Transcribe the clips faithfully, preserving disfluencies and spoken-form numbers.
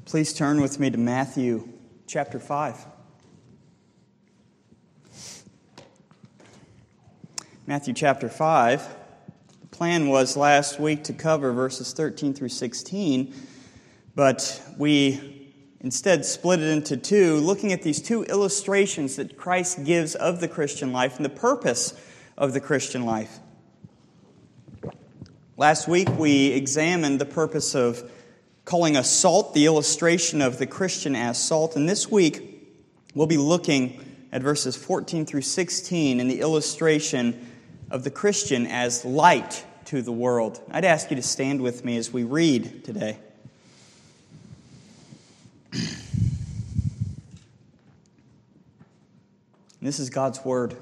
Please turn with me to Matthew chapter five. Matthew chapter five. The plan was last week to cover verses thirteen through sixteen, but we instead split it into two, looking at these two illustrations that Christ gives of the Christian life and the purpose of the Christian life. Last week we examined the purpose of calling us salt, the illustration of the Christian as salt. And this week, we'll be looking at verses fourteen through sixteen and the illustration of the Christian as light to the world. I'd ask you to stand with me as we read today. This is God's Word.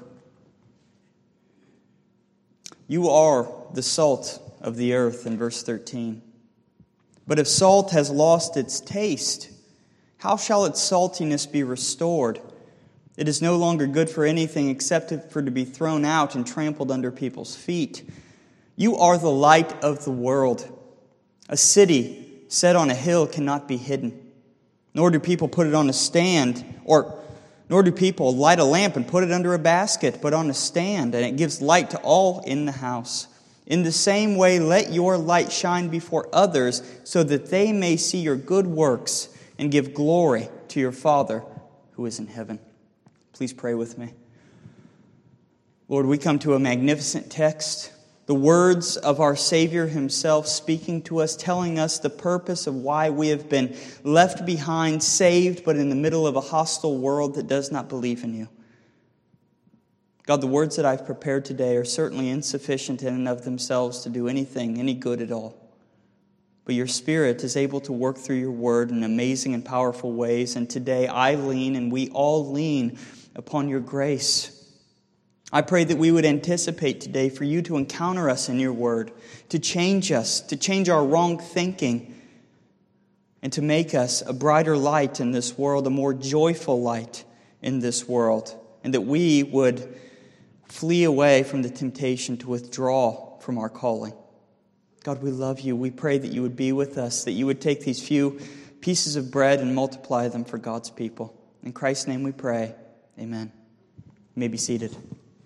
You are the salt of the earth, in verse thirteen. But if salt has lost its taste, how shall its saltiness be restored? It is no longer good for anything except for to be thrown out and trampled under people's feet. You are the light of the world. A city set on a hill cannot be hidden. Nor do people put it on a stand, or nor do people light a lamp and put it under a basket, but on a stand, and it gives light to all in the house. In the same way, let your light shine before others, so that they may see your good works and give glory to your Father who is in heaven. Please pray with me. Lord, we come to a magnificent text, the words of our Savior himself speaking to us, telling us the purpose of why we have been left behind, saved, but in the middle of a hostile world that does not believe in you. God, the words that I've prepared today are certainly insufficient in and of themselves to do anything, any good at all. But your Spirit is able to work through your word in amazing and powerful ways. And today I lean and we all lean upon your grace. I pray that we would anticipate today for you to encounter us in your word, to change us, to change our wrong thinking, and to make us a brighter light in this world, a more joyful light in this world. And that we would flee away from the temptation to withdraw from our calling. God, we love you. We pray that you would be with us, that you would take these few pieces of bread and multiply them for God's people. In Christ's name we pray. Amen. You may be seated.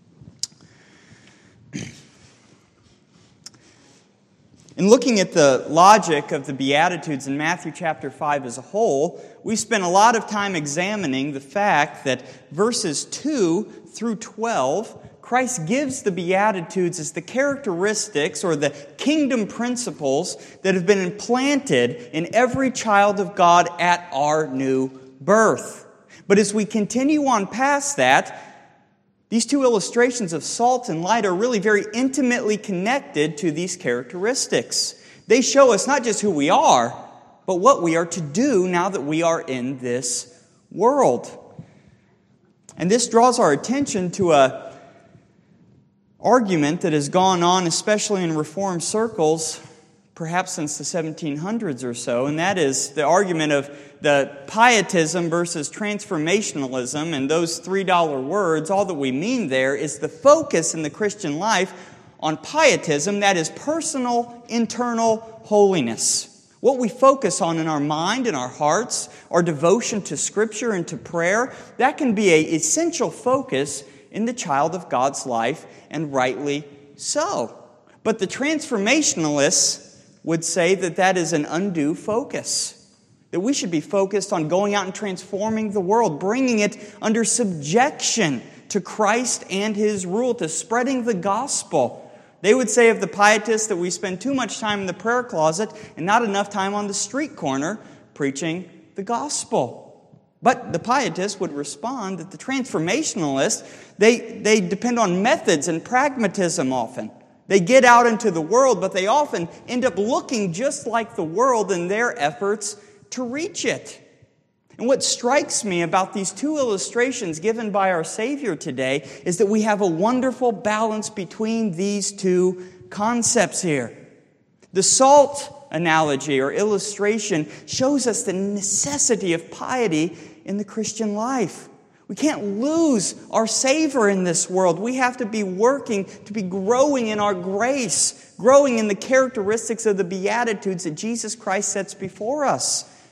In looking at the logic of the Beatitudes in Matthew chapter five as a whole, we spent a lot of time examining the fact that verses two through twelve, Christ gives the Beatitudes as the characteristics or the kingdom principles that have been implanted in every child of God at our new birth. But as we continue on past that, these two illustrations of salt and light are really very intimately connected to these characteristics. They show us not just who we are, but what we are to do now that we are in this world. And this draws our attention to a argument that has gone on, especially in Reformed circles, perhaps since the seventeen hundreds or so, and that is the argument of the pietism versus transformationalism. And those three dollar words, all that we mean there is the focus in the Christian life on pietism, that is personal, internal holiness. What we focus on in our mind and our hearts, our devotion to Scripture and to prayer, that can be an essential focus in the child of God's life, and rightly so. But the transformationalists would say that that is an undue focus. That we should be focused on going out and transforming the world, bringing it under subjection to Christ and His rule, to spreading the gospel. They would say of the pietists that we spend too much time in the prayer closet and not enough time on the street corner preaching the gospel. But the pietists would respond that the transformationalists, they, they depend on methods and pragmatism often. They get out into the world, but they often end up looking just like the world in their efforts to reach it. And what strikes me about these two illustrations given by our Savior today is that we have a wonderful balance between these two concepts here. The salt analogy or illustration shows us the necessity of piety in the Christian life. We can't lose our savor in this world. We have to be working to be growing in our grace, growing in the characteristics of the Beatitudes that Jesus Christ sets before us.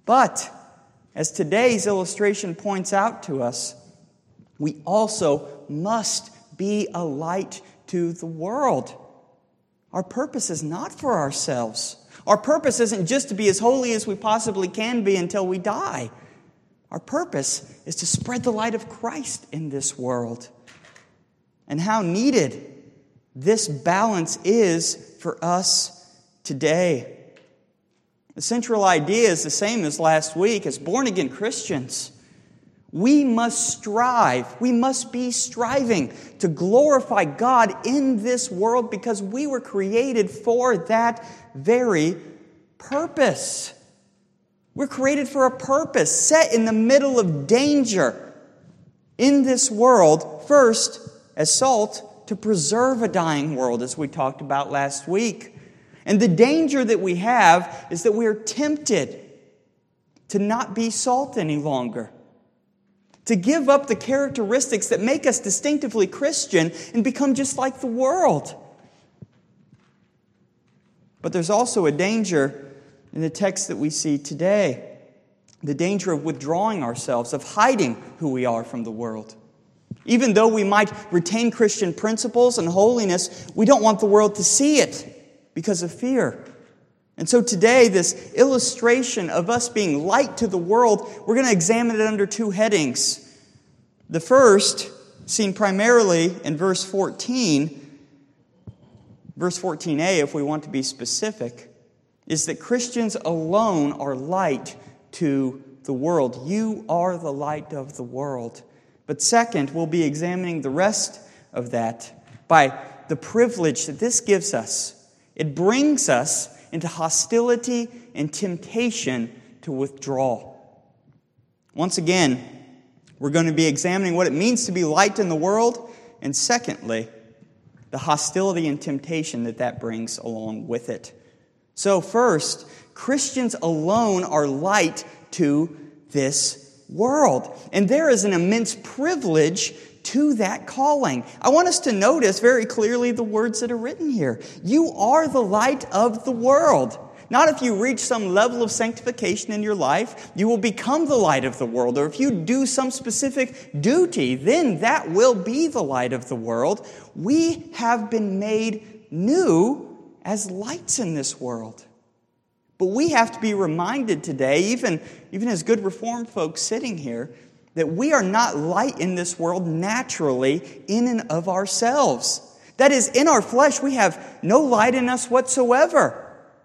But, as today's illustration points out to us, we also must be a light to the world. Our purpose is not for ourselves. Our purpose isn't just to be as holy as we possibly can be until we die. Our purpose is to spread the light of Christ in this world. And how needed this balance is for us today. The central idea is the same as last week. As born-again Christians, we must strive, we must be striving to glorify God in this world because we were created for that very purpose. We're created for a purpose, set in the middle of danger in this world, first as salt to preserve a dying world, as we talked about last week. And the danger that we have is that we are tempted to not be salt any longer, to give up the characteristics that make us distinctively Christian and become just like the world. But there's also a danger in the text that we see today, the danger of withdrawing ourselves, of hiding who we are from the world. Even though we might retain Christian principles and holiness, we don't want the world to see it because of fear. And so today, this illustration of us being light to the world, we're going to examine it under two headings. The first, seen primarily in verse fourteen, verse fourteen a, if we want to be specific, is that Christians alone are light to the world. You are the light of the world. But second, we'll be examining the rest of that by the privilege that this gives us. It brings us into hostility and temptation to withdraw. Once again, we're going to be examining what it means to be light in the world, and secondly, the hostility and temptation that that brings along with it. So first, Christians alone are light to this world. And there is an immense privilege to that calling. I want us to notice very clearly the words that are written here. You are the light of the world. Not if you reach some level of sanctification in your life, you will become the light of the world. Or if you do some specific duty, then that will be the light of the world. We have been made new as lights in this world. But we have to be reminded today, even, even as good Reformed folks sitting here, that we are not light in this world naturally in and of ourselves. That is, in our flesh, we have no light in us whatsoever.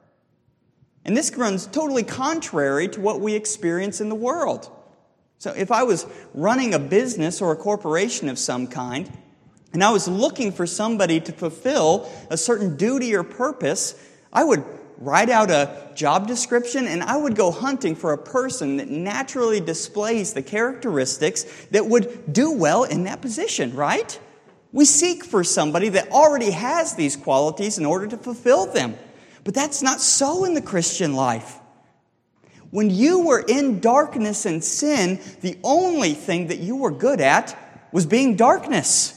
And this runs totally contrary to what we experience in the world. So if I was running a business or a corporation of some kind, and I was looking for somebody to fulfill a certain duty or purpose, I would write out a job description and I would go hunting for a person that naturally displays the characteristics that would do well in that position, right? We seek for somebody that already has these qualities in order to fulfill them. But that's not so in the Christian life. When you were in darkness and sin, the only thing that you were good at was being darkness.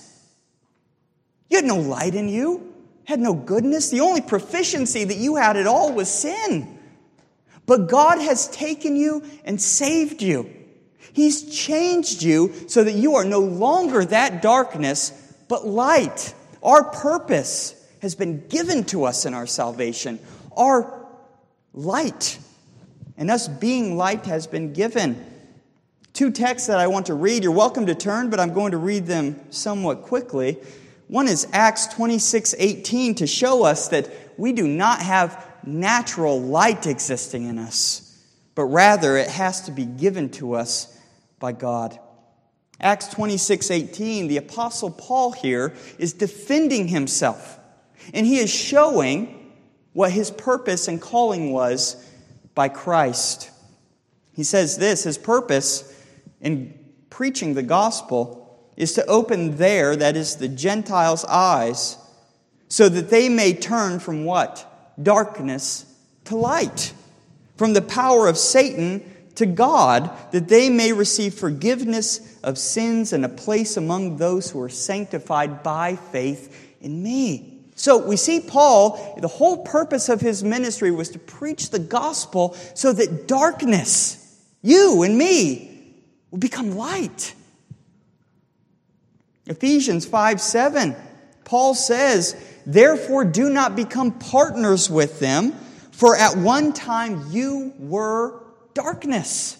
You had no light in you, had no goodness. The only proficiency that you had at all was sin. But God has taken you and saved you. He's changed you so that you are no longer that darkness, but light. Our purpose has been given to us in our salvation. Our light, and us being light, has been given. Two texts that I want to read. You're welcome to turn, but I'm going to read them somewhat quickly. One is Acts twenty-six eighteen to show us that we do not have natural light existing in us, but rather it has to be given to us by God. Acts twenty-six eighteen, the Apostle Paul here is defending himself. And he is showing what his purpose and calling was by Christ. He says this, his purpose in preaching the gospel is to open their, that is the Gentiles' eyes, so that they may turn from what? Darkness to light. From the power of Satan to God, that they may receive forgiveness of sins and a place among those who are sanctified by faith in me. So we see Paul, the whole purpose of his ministry was to preach the gospel so that darkness, you and me, will become light. Ephesians five seven, Paul says, "Therefore do not become partners with them, for at one time you were darkness,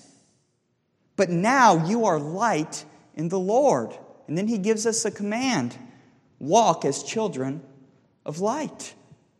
but now you are light in the Lord." And then he gives us a command, walk as children of light.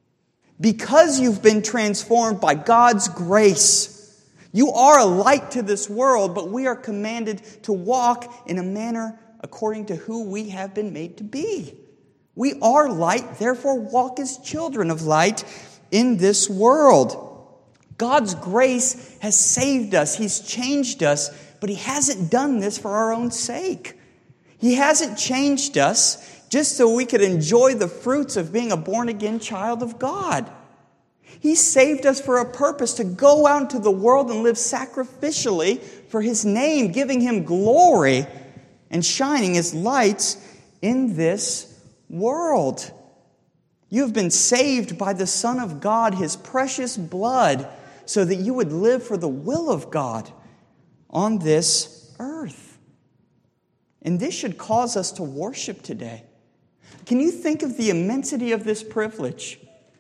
Because you've been transformed by God's grace, you are a light to this world, but we are commanded to walk in a manner according to who we have been made to be. We are light, therefore walk as children of light in this world. God's grace has saved us. He's changed us, but He hasn't done this for our own sake. He hasn't changed us just so we could enjoy the fruits of being a born-again child of God. He saved us for a purpose, to go out into the world and live sacrificially for His name, giving Him glory and shining as lights in this world. You have been saved by the Son of God, His precious blood, so that you would live for the will of God on this earth. And this should cause us to worship today. Can you think of the immensity of this privilege?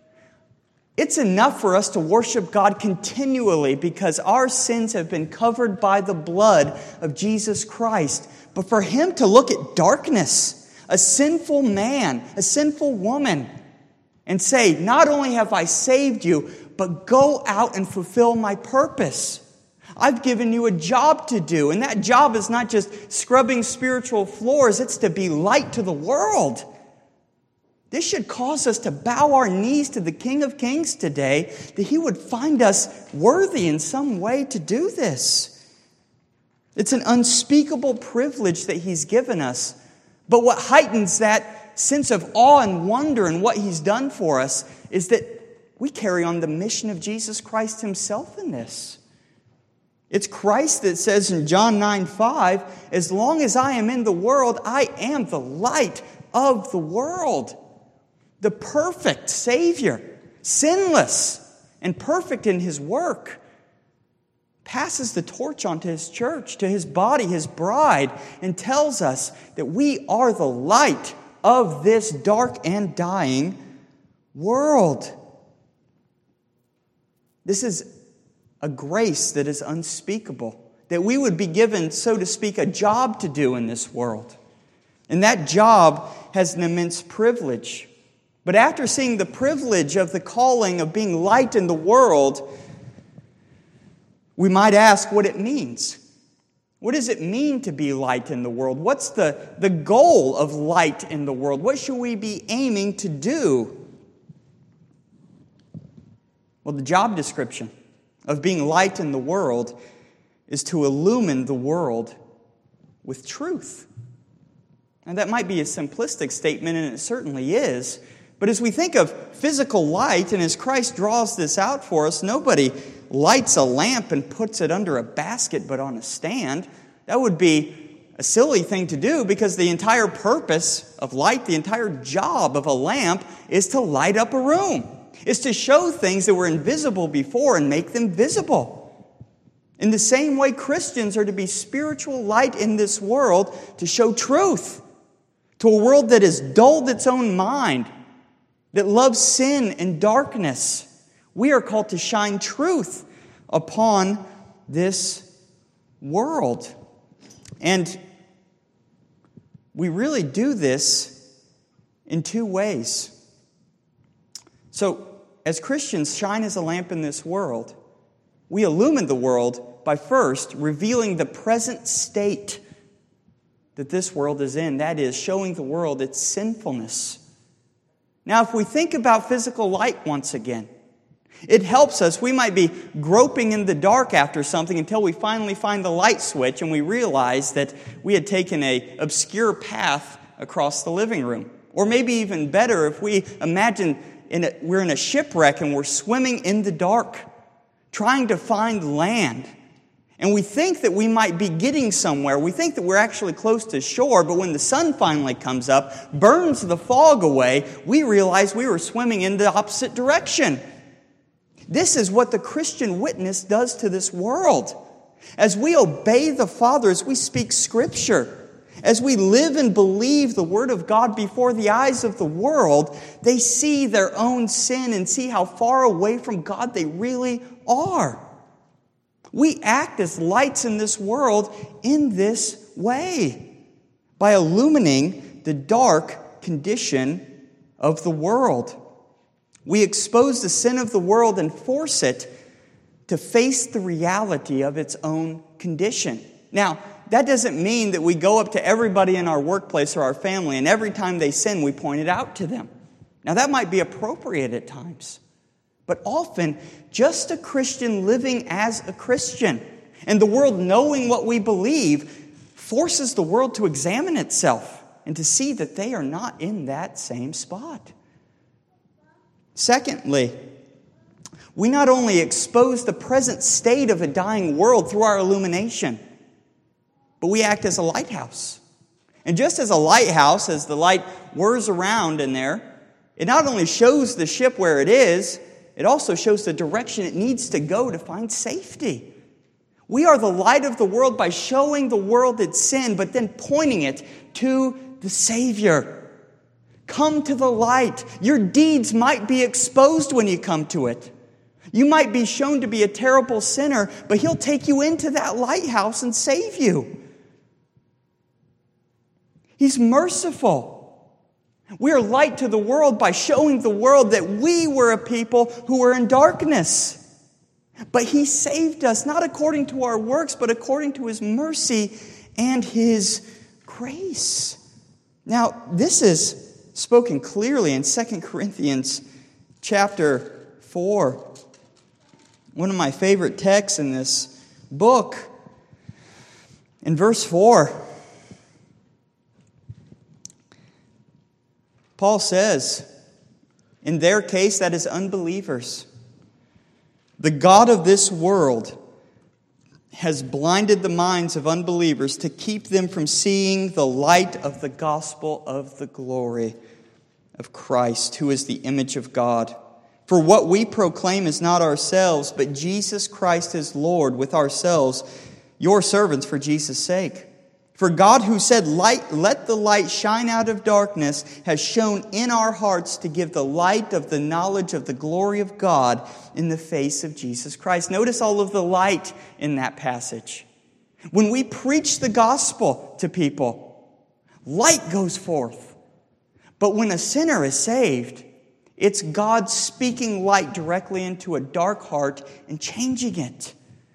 It's enough for us to worship God continually because our sins have been covered by the blood of Jesus Christ. But for Him to look at darkness, a sinful man, a sinful woman, and say, not only have I saved you, but go out and fulfill my purpose. I've given you a job to do, and that job is not just scrubbing spiritual floors, it's to be light to the world. This should cause us to bow our knees to the King of Kings today, that He would find us worthy in some way to do this. It's an unspeakable privilege that He's given us. But what heightens that sense of awe and wonder in what He's done for us is that we carry on the mission of Jesus Christ Himself in this. It's Christ that says in John nine five, as long as I am in the world, I am the light of the world. The perfect Savior, sinless and perfect in His work, passes the torch on to His church, to His body, His bride, and tells us that we are the light of this dark and dying world. This is a grace that is unspeakable, that we would be given, so to speak, a job to do in this world. And that job has an immense privilege. But after seeing the privilege of the calling of being light in the world, we might ask what it means. What does it mean to be light in the world? What's the, the goal of light in the world? What should we be aiming to do? Well, the job description of being light in the world is to illumine the world with truth. And that might be a simplistic statement, and it certainly is. But as we think of physical light, and as Christ draws this out for us, nobody lights a lamp and puts it under a basket but on a stand. That would be a silly thing to do, because the entire purpose of light, the entire job of a lamp, is to light up a room. Is to show things that were invisible before and make them visible. In the same way, Christians are to be spiritual light in this world to show truth to a world that has dulled its own mind, that loves sin and darkness. We are called to shine truth upon this world. And we really do this in two ways. So, as Christians shine as a lamp in this world, we illumine the world by first revealing the present state that this world is in. That is, showing the world its sinfulness. Now, if we think about physical light once again, it helps us. We might be groping in the dark after something until we finally find the light switch and we realize that we had taken an obscure path across the living room. Or maybe even better, if we imagine in a, we're in a shipwreck and we're swimming in the dark, trying to find land. And we think that we might be getting somewhere. We think that we're actually close to shore, but when the sun finally comes up, burns the fog away, we realize we were swimming in the opposite direction. This is what the Christian witness does to this world. As we obey the Father, as we speak Scripture, as we live and believe the Word of God before the eyes of the world, they see their own sin and see how far away from God they really are. We act as lights in this world in this way, by illumining the dark condition of the world. We expose the sin of the world and force it to face the reality of its own condition. Now, that doesn't mean that we go up to everybody in our workplace or our family and every time they sin, we point it out to them. Now, that might be appropriate at times. But often, just a Christian living as a Christian and the world knowing what we believe forces the world to examine itself and to see that they are not in that same spot. Secondly, we not only expose the present state of a dying world through our illumination, but we act as a lighthouse. And just as a lighthouse, as the light whirs around in there, it not only shows the ship where it is, it also shows the direction it needs to go to find safety. We are the light of the world by showing the world its sin, but then pointing it to the Savior. Come to the light. Your deeds might be exposed when you come to it. You might be shown to be a terrible sinner, but He'll take you into that lighthouse and save you. He's merciful. We are light to the world by showing the world that we were a people who were in darkness. But He saved us, not according to our works, but according to His mercy and His grace. Now, this is spoken clearly in Second Corinthians chapter four. One of my favorite texts in this book. In verse four, Paul says, in their case, that is unbelievers, the God of this world has blinded the minds of unbelievers to keep them from seeing the light of the gospel of the glory of Christ, who is the image of God. For what we proclaim is not ourselves, but Jesus Christ is Lord, with ourselves, your servants for Jesus' sake. For God, who said, "Light, let the light shine out of darkness," has shone in our hearts to give the light of the knowledge of the glory of God in the face of Jesus Christ. Notice all of the light in that passage. When we preach the gospel to people, light goes forth. But when a sinner is saved, it's God speaking light directly into a dark heart and changing it.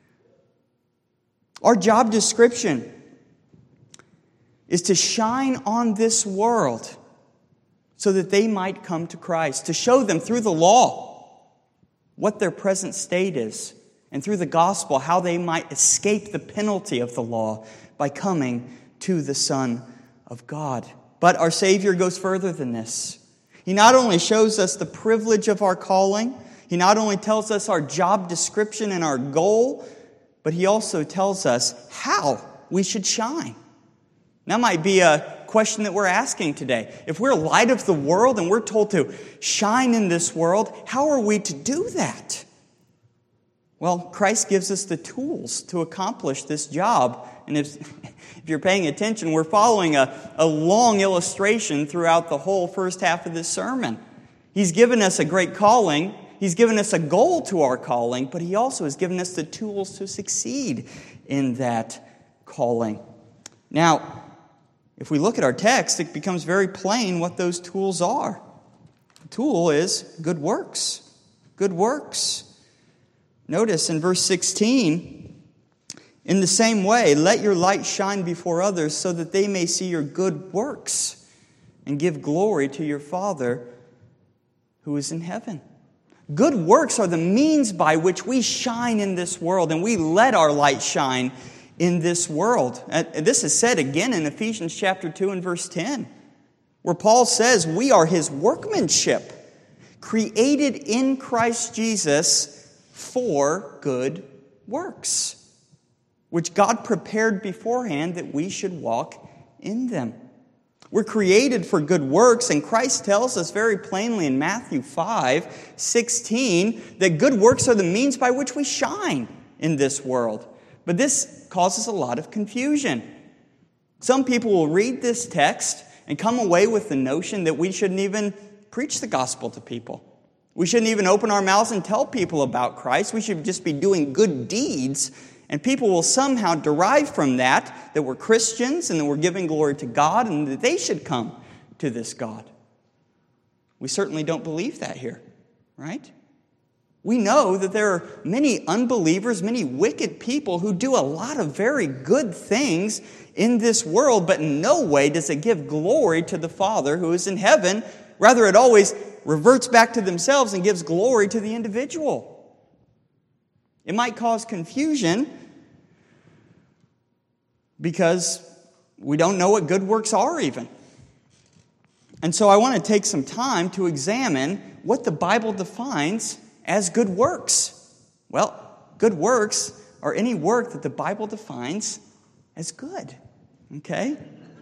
Our job description is to shine on this world so that they might come to Christ, to show them through the law what their present state is, and through the gospel how they might escape the penalty of the law by coming to the Son of God. But our Savior goes further than this. He not only shows us the privilege of our calling, He not only tells us our job description and our goal, but He also tells us how we should shine. That might be a question that we're asking today. If we're light of the world and we're told to shine in this world, how are we to do that? Well, Christ gives us the tools to accomplish this job. And if, if you're paying attention, we're following a, a long illustration throughout the whole first half of this sermon. He's given us a great calling. He's given us a goal to our calling, but He also has given us the tools to succeed in that calling. Now, if we look at our text, it becomes very plain what those tools are. The tool is good works. Good works. Notice in verse sixteen, in the same way, let your light shine before others so that they may see your good works and give glory to your Father who is in heaven. Good works are the means by which we shine in this world, and we let our light shine in this world. And this is said again in Ephesians chapter two and verse ten, where Paul says we are His workmanship, created in Christ Jesus for good works. which God prepared beforehand that we should walk in them. We're created for good works, and Christ tells us very plainly in Matthew five sixteen that good works are the means by which we shine in this world. But this causes a lot of confusion. Some people will read this text and come away with the notion that we shouldn't even preach the gospel to people. We shouldn't even open our mouths and tell people about Christ. We should just be doing good deeds. And people will somehow derive from that that we're Christians and that we're giving glory to God and that they should come to this God. We certainly don't believe that here, right? We know that there are many unbelievers, many wicked people who do a lot of very good things in this world, but in no way does it give glory to the Father who is in heaven. Rather, it always reverts back to themselves and gives glory to the individual. It might cause confusion because we don't know what good works are even. And so I want to take some time to examine what the Bible defines as good works. Well, good works are any work that the Bible defines as good. Okay?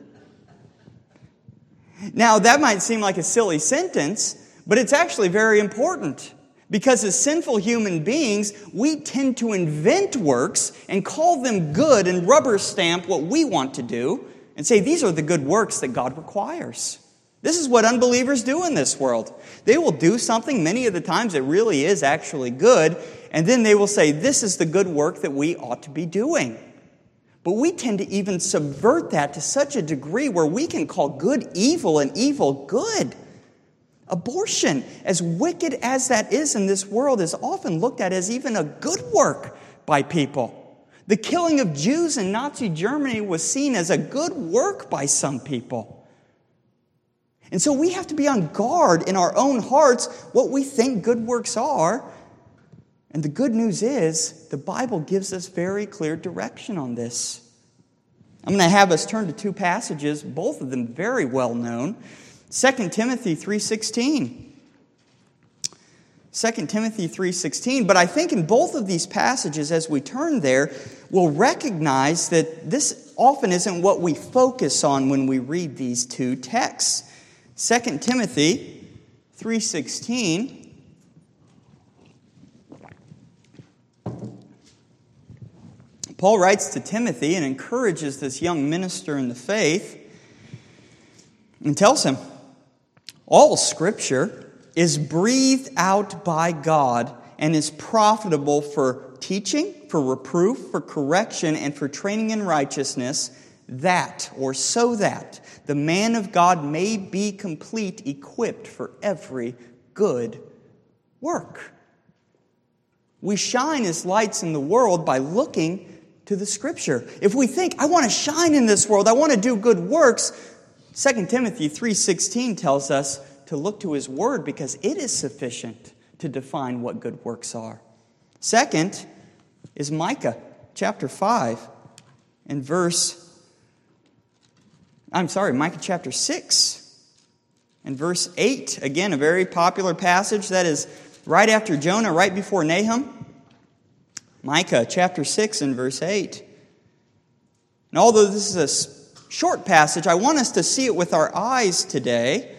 Now, that might seem like a silly sentence, but it's actually very important. Because as sinful human beings, we tend to invent works and call them good and rubber stamp what we want to do and say these are the good works that God requires. This is what unbelievers do in this world. They will do something many of the times that really is actually good, and then they will say this is the good work that we ought to be doing. But we tend to even subvert that to such a degree where we can call good evil and evil good. Abortion, as wicked as that is in this world, is often looked at as even a good work by people. The killing of Jews in Nazi Germany was seen as a good work by some people. And so we have to be on guard in our own hearts what we think good works are. And the good news is the Bible gives us very clear direction on this. I'm going to have us turn to two passages, both of them very well known. Second Timothy three sixteen. Second Timothy three sixteen. But I think in both of these passages, as we turn there, we'll recognize that this often isn't what we focus on when we read these two texts. Second Timothy three sixteen. Paul writes to Timothy and encourages this young minister in the faith and tells him, all Scripture is breathed out by God and is profitable for teaching, for reproof, for correction, and for training in righteousness, that, or so that, the man of God may be complete, equipped for every good work. We shine as lights in the world by looking to the Scripture. If we think, I want to shine in this world, I want to do good works, Second Timothy three sixteen tells us to look to His Word because it is sufficient to define what good works are. Second is Micah chapter five and verse, I'm sorry, Micah chapter six and verse eight. Again, a very popular passage that is right after Jonah, right before Nahum. Micah chapter six and verse eight. And although this is a short passage, I want us to see it with our eyes today.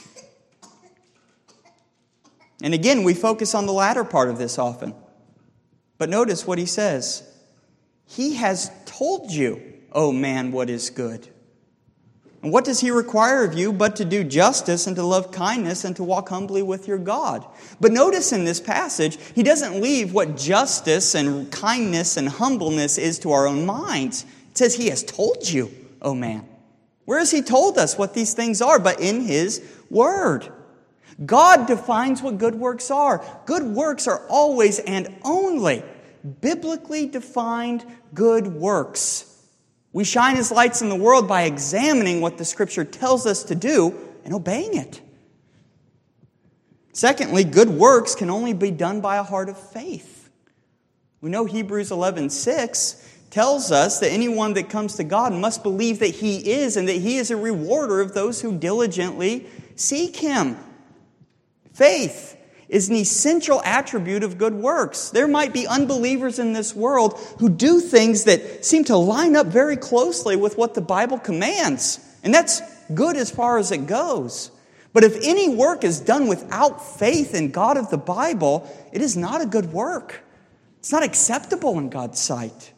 And again, we focus on the latter part of this often. But notice what he says. He has told you, O man, what is good. And what does He require of you but to do justice and to love kindness and to walk humbly with your God? But notice in this passage, He doesn't leave what justice and kindness and humbleness is to our own minds. It says He has told you, O man. Where has He told us what these things are but in His Word? God defines what good works are. Good works are always and only biblically defined good works. We shine as lights in the world by examining what the Scripture tells us to do and obeying it. Secondly, good works can only be done by a heart of faith. We know Hebrews eleven six tells us that anyone that comes to God must believe that He is and that He is a rewarder of those who diligently seek Him. Faith is an essential attribute of good works. There might be unbelievers in this world who do things that seem to line up very closely with what the Bible commands. And that's good as far as it goes. But if any work is done without faith in God of the Bible, it is not a good work. It's not acceptable in God's sight.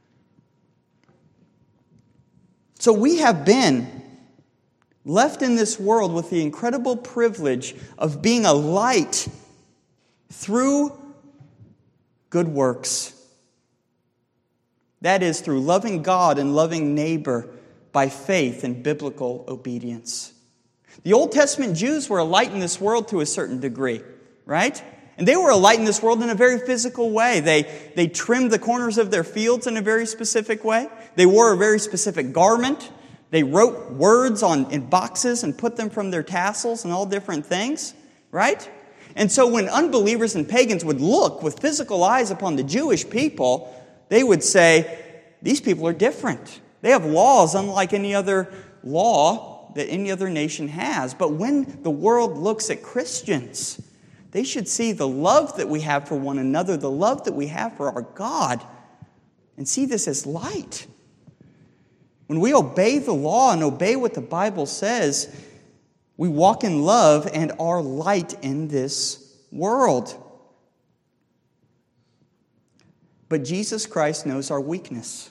So we have been left in this world with the incredible privilege of being a light through good works. That is, through loving God and loving neighbor by faith and biblical obedience. The Old Testament Jews were a light in this world to a certain degree, right? And they were a light in this world in a very physical way. They, they trimmed the corners of their fields in a very specific way. They wore a very specific garment. They wrote words on in boxes and put them from their tassels and all different things, right? And so when unbelievers and pagans would look with physical eyes upon the Jewish people, they would say, these people are different. They have laws unlike any other law that any other nation has. But when the world looks at Christians, they should see the love that we have for one another, the love that we have for our God, and see this as light. When we obey the law and obey what the Bible says, we walk in love and are light in this world. But Jesus Christ knows our weakness.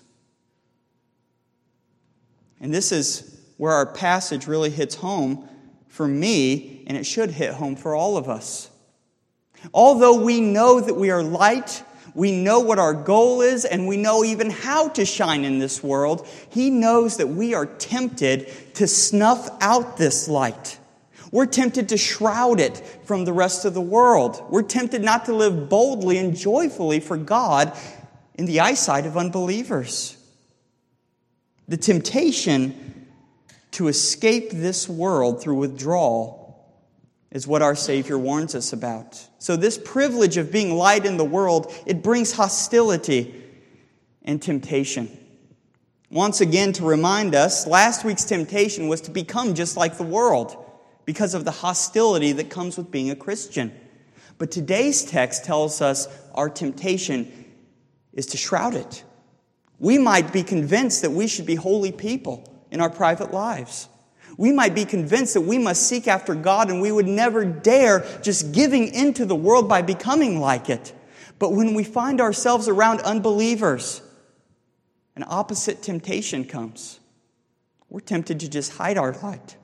And this is where our passage really hits home for me, and it should hit home for all of us. Although we know that we are light, we know what our goal is, and we know even how to shine in this world, He knows that we are tempted to snuff out this light. We're tempted to shroud it from the rest of the world. We're tempted not to live boldly and joyfully for God in the eyesight of unbelievers. The temptation to escape this world through withdrawal is what our Savior warns us about. So this privilege of being light in the world, it brings hostility and temptation. Once again, to remind us, last week's temptation was to become just like the world because of the hostility that comes with being a Christian. But today's text tells us our temptation is to shroud it. We might be convinced that we should be holy people in our private lives. We might be convinced that we must seek after God and we would never dare just giving into the world by becoming like it. But when we find ourselves around unbelievers, an opposite temptation comes. We're tempted to just hide our light.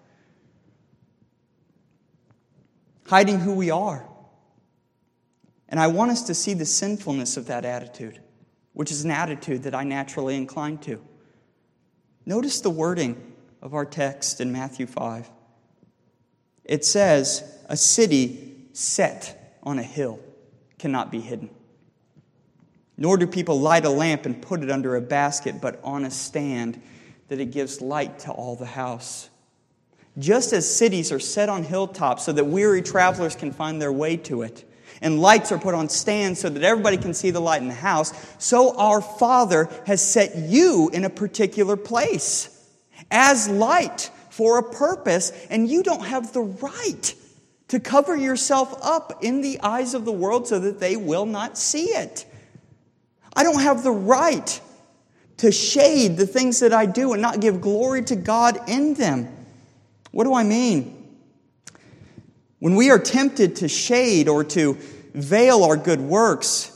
Hiding who we are. And I want us to see the sinfulness of that attitude, which is an attitude that I naturally incline to. Notice the wording of our text in Matthew five. It says, a city set on a hill cannot be hidden. Nor do people light a lamp and put it under a basket, but on a stand, that it gives light to all the house. Just as cities are set on hilltops so that weary travelers can find their way to it, and lights are put on stands so that everybody can see the light in the house, so our Father has set you in a particular place as light for a purpose, and you don't have the right to cover yourself up in the eyes of the world so that they will not see it. I don't have the right to shade the things that I do and not give glory to God in them. What do I mean? When we are tempted to shade or to veil our good works,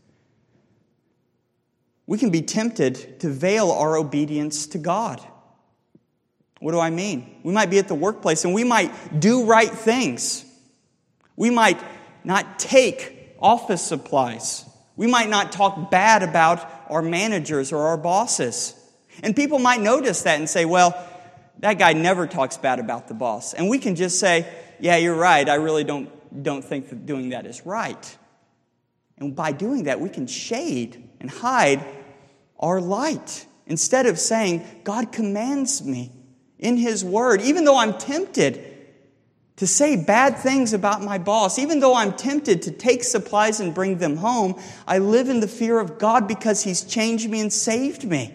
we can be tempted to veil our obedience to God. What do I mean? We might be at the workplace and we might do right things. We might not take office supplies. We might not talk bad about our managers or our bosses. And people might notice that and say, well, that guy never talks bad about the boss. And we can just say, yeah, you're right. I really don't, don't think that doing that is right. And by doing that, we can shade and hide our light. Instead of saying, God commands me in His Word, even though I'm tempted to say bad things about my boss, even though I'm tempted to take supplies and bring them home, I live in the fear of God because He's changed me and saved me.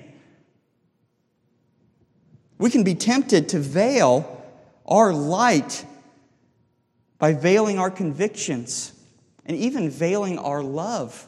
We can be tempted to veil our light by veiling our convictions and even veiling our love.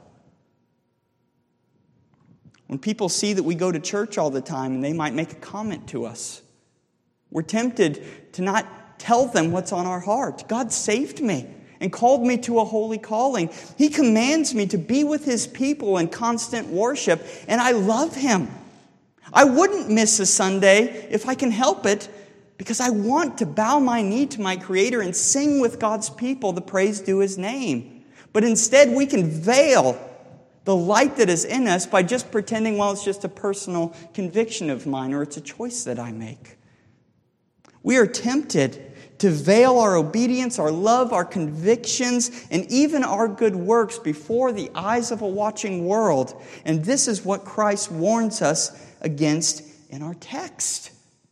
When people see that we go to church all the time and they might make a comment to us, we're tempted to not tell them what's on our heart. God saved me and called me to a holy calling. He commands me to be with His people in constant worship, and I love Him. I wouldn't miss a Sunday if I can help it, because I want to bow my knee to my Creator and sing with God's people the praise due His name. But instead, we can veil the light that is in us by just pretending, well, it's just a personal conviction of mine, or it's a choice that I make. We are tempted to veil our obedience, our love, our convictions, and even our good works before the eyes of a watching world. And this is what Christ warns us against in our text.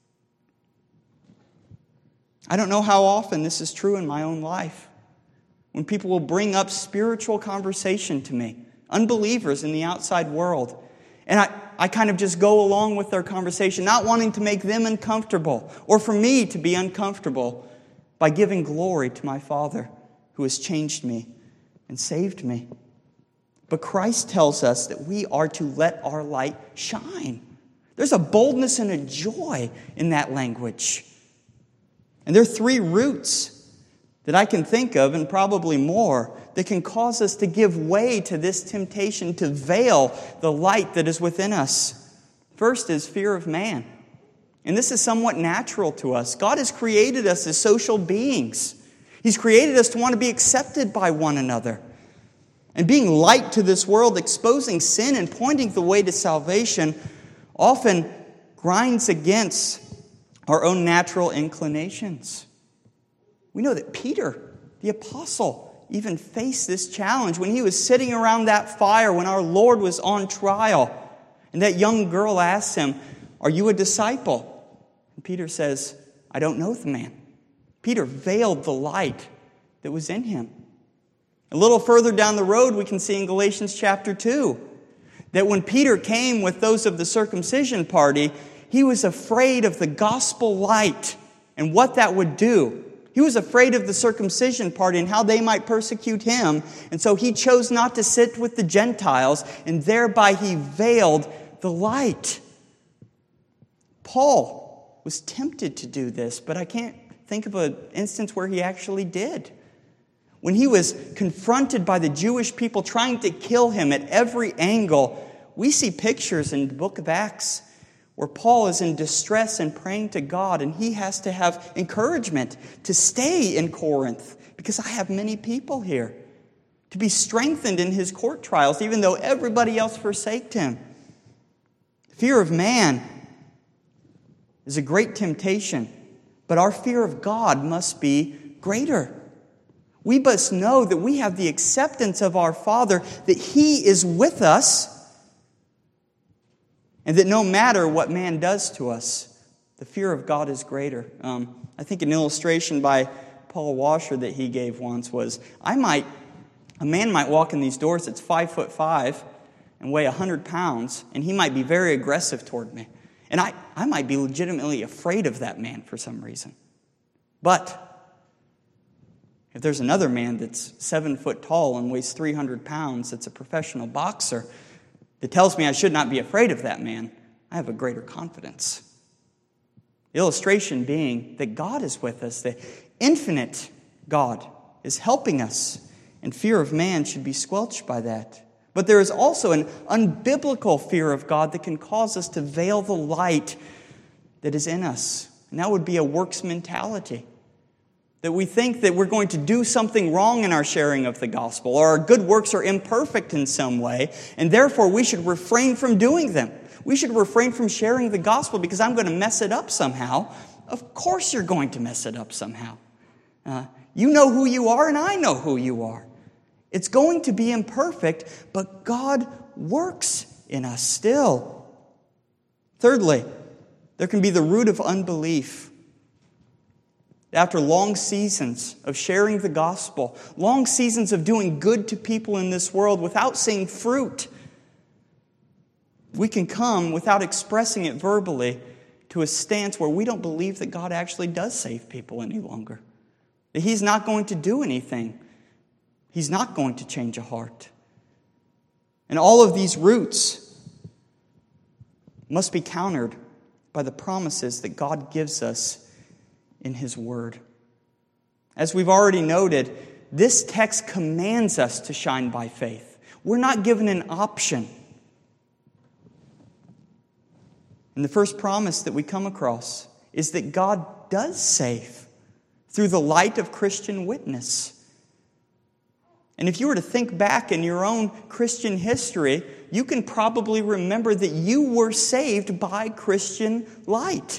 I don't know how often this is true in my own life. When people will bring up spiritual conversation to me, unbelievers in the outside world, and I, I kind of just go along with their conversation, not wanting to make them uncomfortable or for me to be uncomfortable, by giving glory to my Father who has changed me and saved me. But Christ tells us that we are to let our light shine. There's a boldness and a joy in that language. And there are three roots that I can think of, and probably more, that can cause us to give way to this temptation to veil the light that is within us. First is fear of man. And this is somewhat natural to us. God has created us as social beings. He's created us to want to be accepted by one another. And being light to this world, exposing sin and pointing the way to salvation, often grinds against our own natural inclinations. We know that Peter, the apostle, even faced this challenge when he was sitting around that fire when our Lord was on trial. And that young girl asked him, "Are you a disciple?" And Peter says, "I don't know the man." Peter veiled the light that was in him. A little further down the road, we can see in Galatians chapter two that when Peter came with those of the circumcision party, he was afraid of the gospel light and what that would do. He was afraid of the circumcision party and how they might persecute him. And so he chose not to sit with the Gentiles, and thereby he veiled the light. Paul was tempted to do this, but I can't think of an instance where he actually did. When he was confronted by the Jewish people trying to kill him at every angle, we see pictures in the book of Acts where Paul is in distress and praying to God, and he has to have encouragement to stay in Corinth because I have many people here, to be strengthened in his court trials, even though everybody else forsaked him. Fear of man is a great temptation, but our fear of God must be greater. We must know that we have the acceptance of our Father, that He is with us, and that no matter what man does to us, the fear of God is greater. Um, I think an illustration by Paul Washer that he gave once was, I might, a man might walk in these doors that's five foot five and weigh a hundred pounds, and he might be very aggressive toward me. And I, I might be legitimately afraid of that man for some reason. But if there's another man that's seven foot tall and weighs three hundred pounds, that's a professional boxer, that tells me I should not be afraid of that man, I have a greater confidence. The illustration being that God is with us, the infinite God is helping us, and fear of man should be squelched by that. But there is also an unbiblical fear of God that can cause us to veil the light that is in us, and that would be a works mentality. That we think that we're going to do something wrong in our sharing of the gospel, or our good works are imperfect in some way, and therefore we should refrain from doing them. We should refrain from sharing the gospel because I'm going to mess it up somehow. Of course you're going to mess it up somehow. Uh, you know who you are, and I know who you are. It's going to be imperfect, but God works in us still. Thirdly, there can be the root of unbelief. After long seasons of sharing the gospel, long seasons of doing good to people in this world without seeing fruit, we can come without expressing it verbally to a stance where we don't believe that God actually does save people any longer. That He's not going to do anything. He's not going to change a heart. And all of these roots must be countered by the promises that God gives us in His Word. As we've already noted, this text commands us to shine by faith. We're not given an option. And the first promise that we come across is that God does save through the light of Christian witness. And if you were to think back in your own Christian history, you can probably remember that you were saved by Christian light.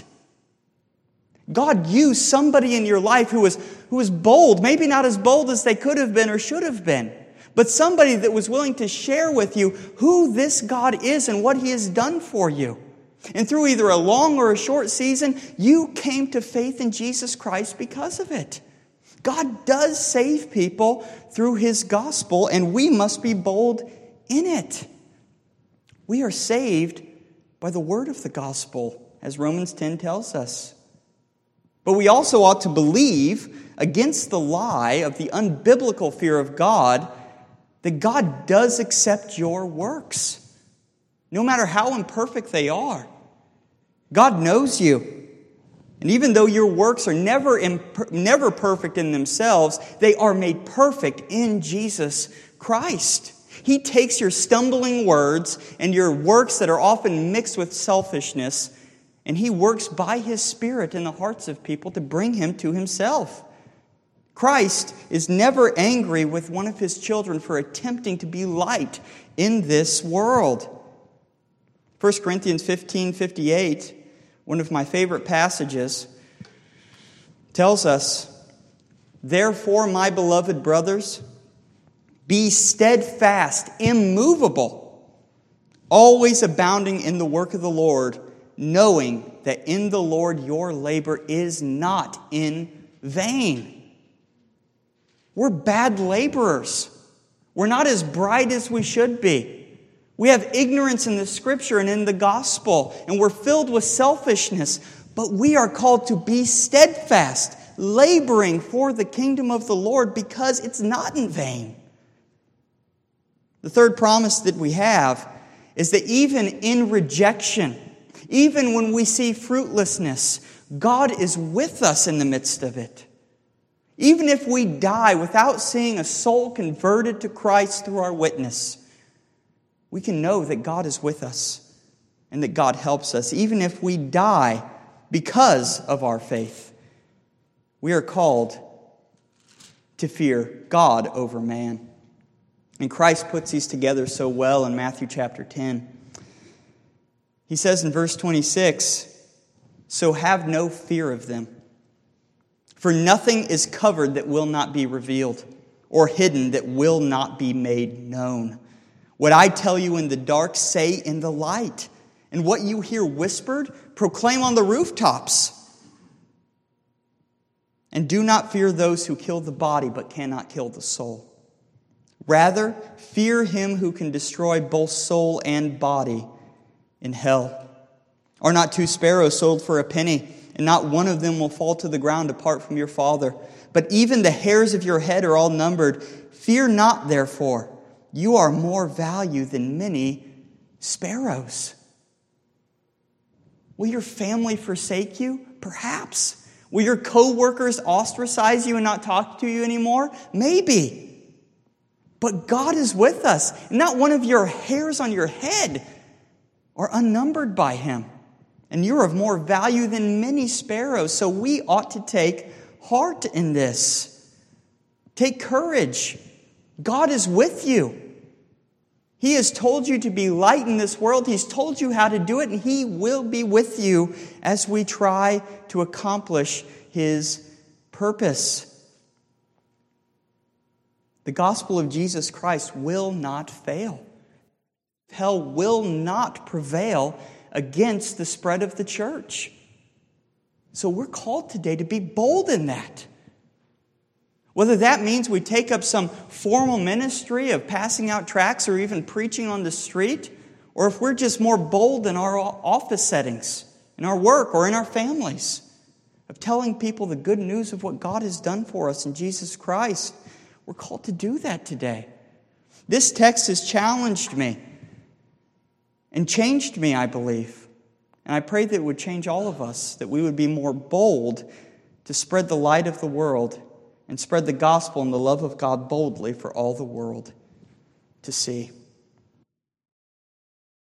God used somebody in your life who was, who was bold, maybe not as bold as they could have been or should have been, but somebody that was willing to share with you who this God is and what He has done for you. And through either a long or a short season, you came to faith in Jesus Christ because of it. God does save people through His gospel, and we must be bold in it. We are saved by the word of the gospel, as Romans ten tells us. But we also ought to believe, against the lie of the unbiblical fear of God, that God does accept your works, no matter how imperfect they are. God knows you. And even though your works are never, imp- never perfect in themselves, they are made perfect in Jesus Christ. He takes your stumbling words and your works that are often mixed with selfishness, and He works by His Spirit in the hearts of people to bring Him to Himself. Christ is never angry with one of His children for attempting to be light in this world. First Corinthians fifteen fifty-eight, one of my favorite passages, tells us, "Therefore, my beloved brothers, be steadfast, immovable, always abounding in the work of the Lord, knowing that in the Lord your labor is not in vain." We're bad laborers. We're not as bright as we should be. We have ignorance in the Scripture and in the gospel, and we're filled with selfishness. But we are called to be steadfast, laboring for the kingdom of the Lord, because it's not in vain. The third promise that we have is that even in rejection, even when we see fruitlessness, God is with us in the midst of it. Even if we die without seeing a soul converted to Christ through our witness, we can know that God is with us and that God helps us. Even if we die because of our faith, we are called to fear God over man. And Christ puts these together so well in Matthew chapter ten. He says in verse twenty-six, "So have no fear of them. For nothing is covered that will not be revealed, or hidden that will not be made known. What I tell you in the dark, say in the light. And what you hear whispered, proclaim on the rooftops. And do not fear those who kill the body, but cannot kill the soul. Rather, fear Him who can destroy both soul and body in hell. Are not two sparrows sold for a penny? And not one of them will fall to the ground apart from your Father. But even the hairs of your head are all numbered. Fear not, therefore. You are more value than many sparrows." Will your family forsake you? Perhaps. Will your co-workers ostracize you and not talk to you anymore? Maybe. But God is with us. Not one of your hairs on your head are unnumbered by Him. And you're of more value than many sparrows. So we ought to take heart in this. Take courage. God is with you. He has told you to be light in this world. He's told you how to do it, and He will be with you as we try to accomplish His purpose. The gospel of Jesus Christ will not fail. Hell will not prevail against the spread of the church. So we're called today to be bold in that. Whether that means we take up some formal ministry of passing out tracts or even preaching on the street, or if we're just more bold in our office settings, in our work or in our families, of telling people the good news of what God has done for us in Jesus Christ, We're called to do that today. This text has challenged me and changed me, I believe. And I pray that it would change all of us, that we would be more bold to spread the light of the world and spread the gospel and the love of God boldly for all the world to see.